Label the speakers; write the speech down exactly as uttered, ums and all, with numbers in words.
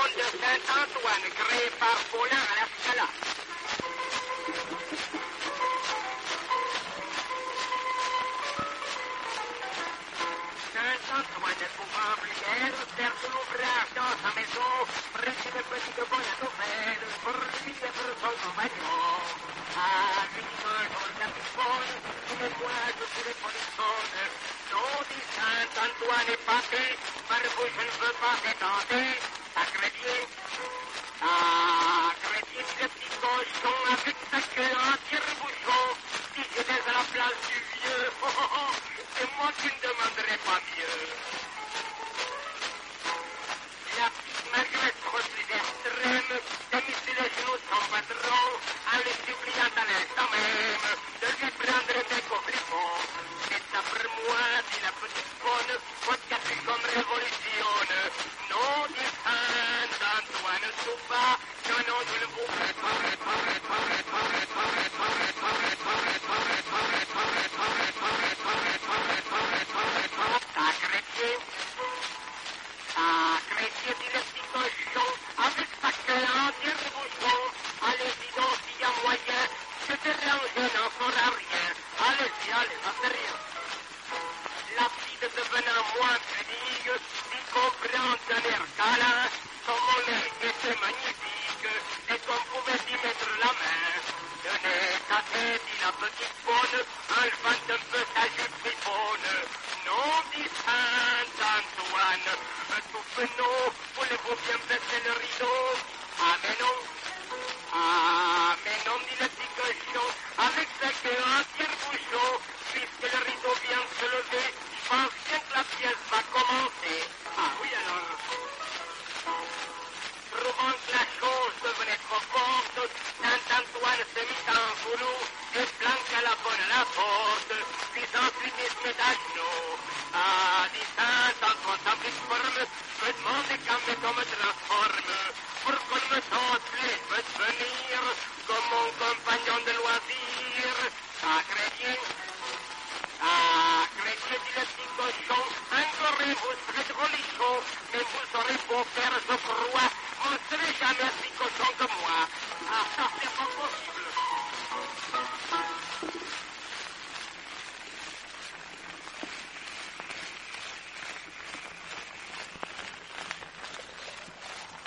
Speaker 1: monde de Saint-Antoine, créé par Paulin à la Scala. Saint-Antoine, pouvant prière, faire de l'ouvrage dans sa maison, prêcher le petit de bonne nouvelle, pour lui et pour son compagnon. Ah, lui, un jour la piponne, qui nettoie tous les polissons. Nom dit Saint-Antoine est passé, par vous je ne veux pas étendre. À Chrétien, ah, Chrétien, le petit cochon, avec sa queue en tire-bouchon, si j'étais à la place du vieux, oh, oh, oh, c'est moi qui ne demanderais pas mieux. La petite Mariette, trop plus extrême, s'est mise sur les genoux de son patron, en le suppliant à l'instant même de lui prendre des coquelicots. C'est ça pour moi, dit la petite bonne, votre café comme révolution. Non, dit Saint-Antoine, soupa, non, non, je ne vous fais pas, pas, pas, pas, pas, Chrétien, ah, Chrétien, dit le petit cochon, avec sa queue en tire-bouchon, allez-y donc s'il y a moyen, je te range encore à rien, allez-y, allez, ça fait rien. La petite devenant moins crédible, dit comprendre d'un air câlin, son mollet était magnifique, et qu'on pouvait y mettre la main. Tenez, ta tête, dit la petite bonne, enlevant un peu sa jupe fripponne. Non, dit Saint-Antoine, tout penaud, voulez-vous bien baisser le rideau? Ah, mais non. Ah, mais non, dit le petit cochon, avec sa queue en tire-bouchon, puisque le rideau vient de se lever, je pense bien que la pièce va commencer. Ah oui, alors. Trouvant que la chose devenait trop forte, Saint-Antoine se mit en foulou et planqua la bonne à la porte, puis ensuite il se mit à